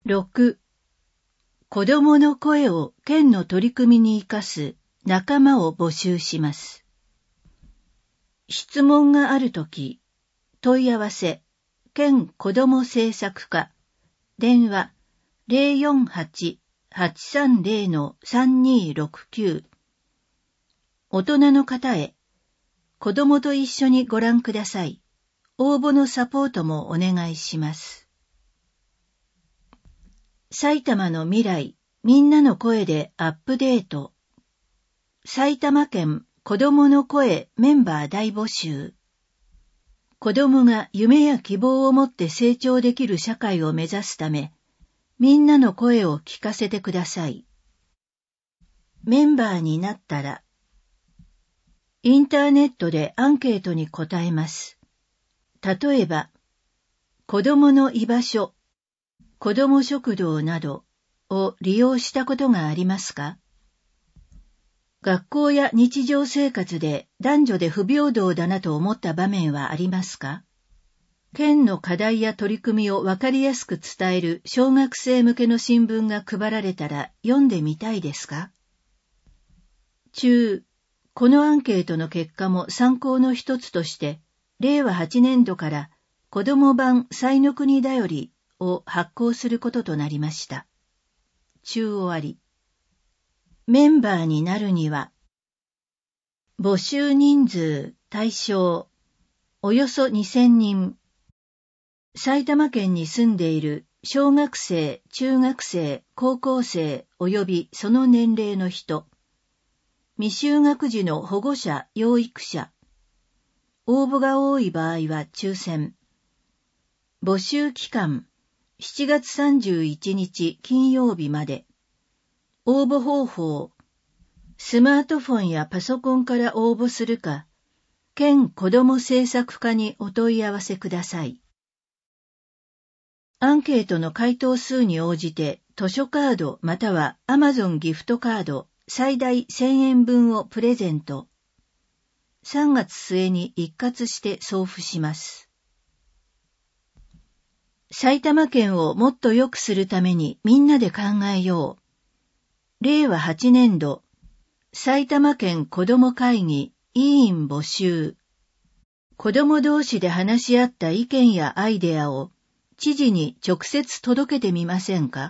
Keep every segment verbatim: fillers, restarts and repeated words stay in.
ろく、子どもの声を県の取り組みに生かす仲間を募集します。質問があるとき、問い合わせ、県子ども政策課、電話 ゼロよんはち はちさんゼロ さんにーろくきゅう。大人の方へ、子どもと一緒にご覧ください。応募のサポートもお願いします。埼玉の未来、みんなの声でアップデート。埼玉県子どもの声メンバー大募集。子どもが夢や希望を持って成長できる社会を目指すため、みんなの声を聞かせてください。メンバーになったら、インターネットでアンケートに答えます。例えば、子どもの居場所、子ども食堂などを利用したことがありますか？学校や日常生活で男女で不平等だなと思った場面はありますか？県の課題や取り組みをわかりやすく伝える小学生向けの新聞が配られたら読んでみたいですか？中、このアンケートの結果も参考の一つとして、れいわはちねんどから子ども版彩の国だよりを発行することとなりました。中終わり。メンバーになるには、募集人数対象、およそにせんにん。埼玉県に住んでいる小学生、中学生、高校生及びその年齢の人。未就学児の保護者、養育者。応募が多い場合は抽選。募集期間、しちがつさんじゅういちにち金曜日まで。応募方法、スマートフォンやパソコンから応募するか、県子ども政策課にお問い合わせください。アンケートの回答数に応じて図書カードまたは アマゾン ギフトカード最大せんえんぶんをプレゼント。さんがつすえに一括して送付します。埼玉県をもっと良くするためにみんなで考えよう。れいわはちねんど、埼玉県子ども会議委員募集。子ども同士で話し合った意見やアイデアを知事に直接届けてみませんか？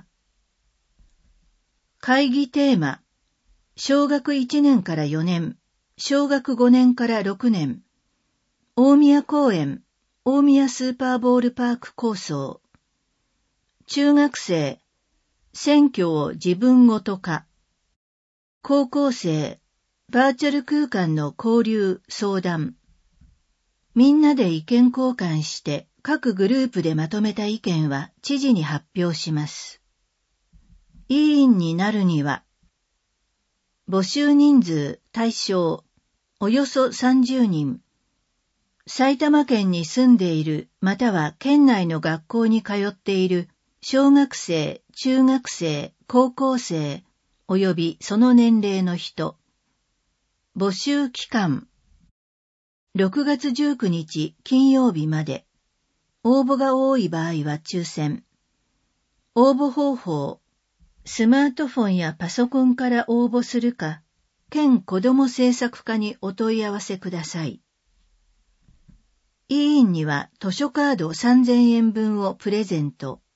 会議テーマ、小学いちねんからよねん、小学ごねんからろくねん、大宮公園、大宮スーパーボールパーク構想。中学生、選挙を自分ごと化。高校生、バーチャル空間の交流、相談。みんなで意見交換して各グループでまとめた意見は知事に発表します。委員になるには、募集人数対象、およそさんじゅうにん。埼玉県に住んでいるまたは県内の学校に通っている小学生、中学生、高校生、およびその年齢の人。募集期間、ろくがつじゅうくにち金曜日まで。応募が多い場合は抽選。応募方法、スマートフォンやパソコンから応募するか、県子ども政策課にお問い合わせください。委員には図書カードさんぜんえんぶんをプレゼント。